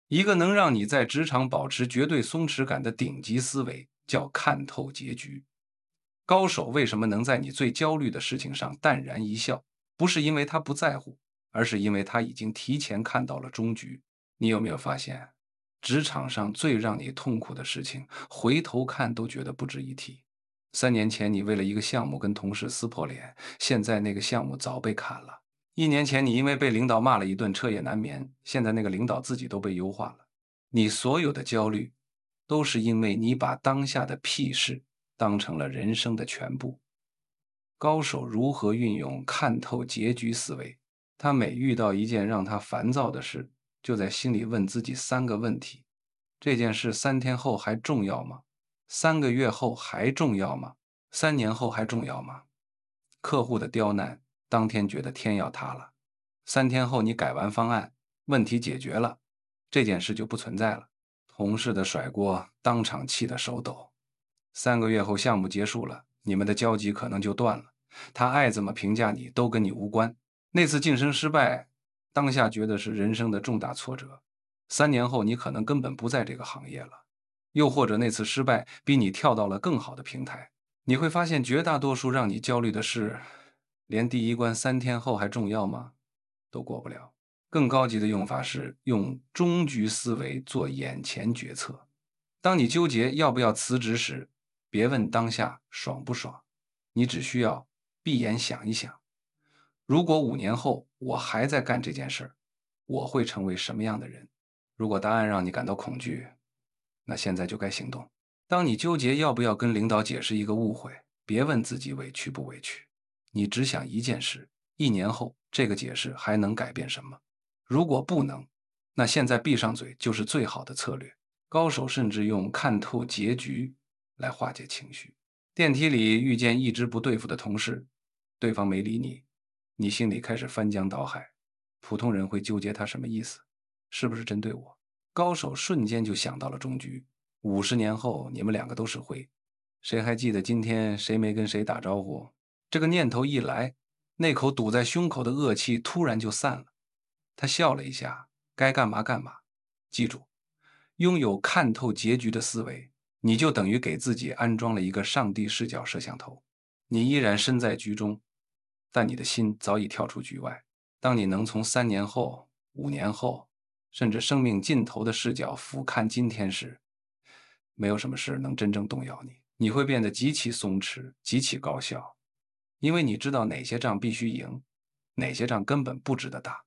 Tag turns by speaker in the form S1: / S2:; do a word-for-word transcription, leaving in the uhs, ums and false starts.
S1: 一个能让你在职场保持绝对松弛感的顶级思维，叫看透结局。高手为什么能在你最焦虑的事情上淡然一笑？不是因为他不在乎，而是因为他已经提前看到了终局。你有没有发现，职场上最让你痛苦的事情，回头看都觉得不值一提。三年前你为了一个项目跟同事撕破脸，现在那个项目早被砍了。一年前你因为被领导骂了一顿，彻夜难眠，现在那个领导自己都被优化了。你所有的焦虑，都是因为你把当下的屁事当成了人生的全部。高手如何运用看透结局思维？他每遇到一件让他烦躁的事，就在心里问自己三个问题：这件事三天后还重要吗？三个月后还重要吗？三年后还重要吗？客户的刁难，当天觉得天要塌了，三天后你改完方案，问题解决了，这件事就不存在了。同事的甩锅，当场气得手抖。三个月后项目结束了，你们的交集可能就断了。他爱怎么评价你，都跟你无关。那次晋升失败，当下觉得是人生的重大挫折。三年后你可能根本不在这个行业了。又或者那次失败逼你跳到了更好的平台，你会发现绝大多数让你焦虑的事，连第一关三天后还重要吗？都过不了。更高级的用法是用终局思维做眼前决策。当你纠结要不要辞职时，别问当下爽不爽，你只需要闭眼想一想，如果五年后我还在干这件事儿，我会成为什么样的人？如果答案让你感到恐惧，那现在就该行动。当你纠结要不要跟领导解释一个误会，别问自己委屈不委屈，你只想一件事：一年后这个解释还能改变什么？如果不能，那现在闭上嘴就是最好的策略。高手甚至用看透结局来化解情绪。电梯里遇见一直不对付的同事，对方没理你，你心里开始翻江倒海。普通人会纠结他什么意思？是不是针对我？高手瞬间就想到了终局。五十年后，你们两个都是灰，谁还记得今天谁没跟谁打招呼？这个念头一来，那口堵在胸口的恶气突然就散了。他笑了一下，该干嘛干嘛。记住，拥有看透结局的思维，你就等于给自己安装了一个上帝视角摄像头。你依然身在局中，但你的心早已跳出局外。当你能从三年后、五年后，甚至生命尽头的视角俯瞰今天时，没有什么事能真正动摇你。你会变得极其松弛，极其高效，因为你知道哪些仗必须赢，哪些仗根本不值得打。